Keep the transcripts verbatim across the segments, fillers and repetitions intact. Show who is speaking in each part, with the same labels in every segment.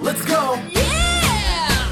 Speaker 1: Let's go!
Speaker 2: Yeah!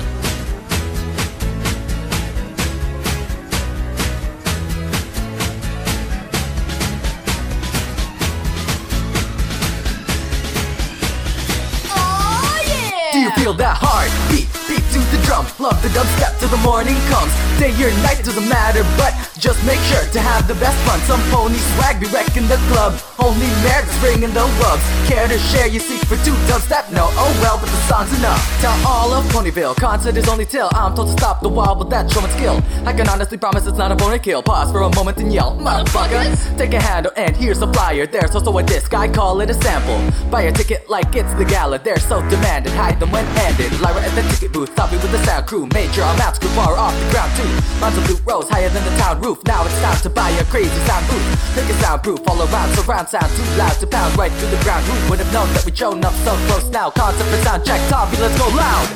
Speaker 2: Oh yeah!
Speaker 1: Do you feel that heart beat? Beat to the drum, love the dubstep till the morning comes. Day or night doesn't matter, but just make sure to have the best fun. Some pony swag be wrecking the club, only merits bringing the rubs. Care to share you seek for two dubstep? No, oh well, but the song's enough. Tell all of Ponyville, concert is only till I'm told to stop the wall with that showman skill. I can honestly promise it's not a bony kill. Pause for a moment and yell, motherfucker. Take a handle and here's a flyer. There's also a disc, I call it a sample. Buy a ticket like it's the gala, they're so demanded. Hide them when handed. Lyra at the ticket booth, I'll be with the sound crew. Made sure our maps grew far off the ground too. Mine's a blue rose higher than the town roof. Now it's time to buy a crazy sound booth. Make it soundproof all around, surround sound too loud to pound right through the ground. Who would have known that we'd shown up so close now? Concept for sound check, Tommy, let's go loud.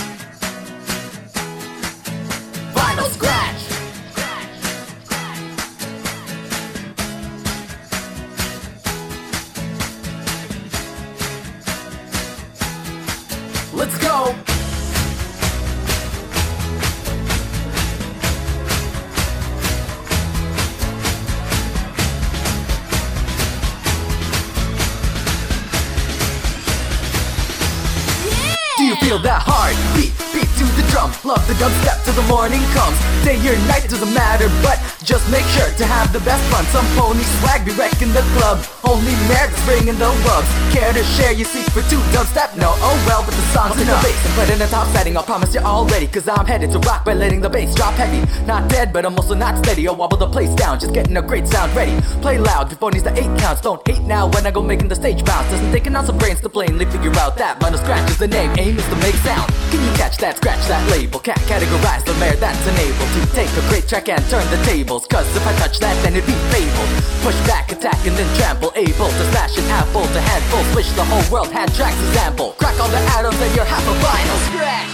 Speaker 1: Vinyl scratch. Let's go. Do you feel that heart beat? Beat to the drum, love the dubstep till the morning comes. Day or night doesn't matter, but just make sure to have the best fun. Some pony swag be wrecking the club, only merits bringing the rubs. Care to share you seek for two dubstep? No, oh well, but the song's enough. The bass and put in a top setting, I'll promise you all ready, cause I'm headed to rock by letting the bass drop heavy. Not dead, but I'm also not steady. I'll wobble the place down, just getting a great sound ready. Play loud before needs the eight counts. Don't hate now when I go making the stage bounce. Doesn't take an ounce of brains to plainly figure out that Vinyl Scratch is the name, aim is to make sound. Can you catch that, scratch that label? Can't categorize the mayor that's unable to take a great track and turn the tables. Cause if I touch that, then it'd be fabled. Push back, attack, and then trample. Able to smash an apple to handful. Switch the whole world, hand tracks is ample. Crack all the atoms and you're half a vinyl scratch.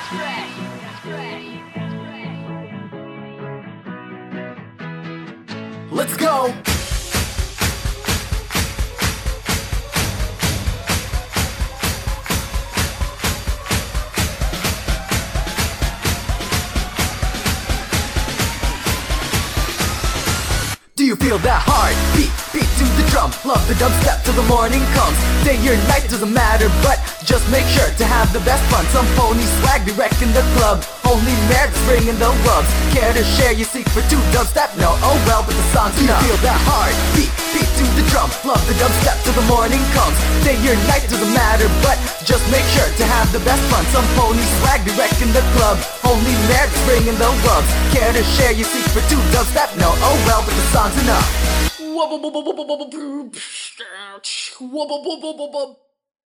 Speaker 1: Let's go! Do you feel that heart beat? Beat to the drum, love the dubstep till the morning comes. Day or night doesn't matter, but just make sure to have the best fun. Some pony swag be wrecking the club, only merits bringing the rubs. Care to share you seek for two dubstep? No, oh well, but the song's enough. Do you feel that heart beat? Beat to the drum, love the dubstep till the morning comes. Day or night doesn't matter, but just make sure to have the best fun. Some pony swag be wrecking the club, only merits bringing the rubs. Care to share you seek for two dubstep? No, oh well, but the song's enough.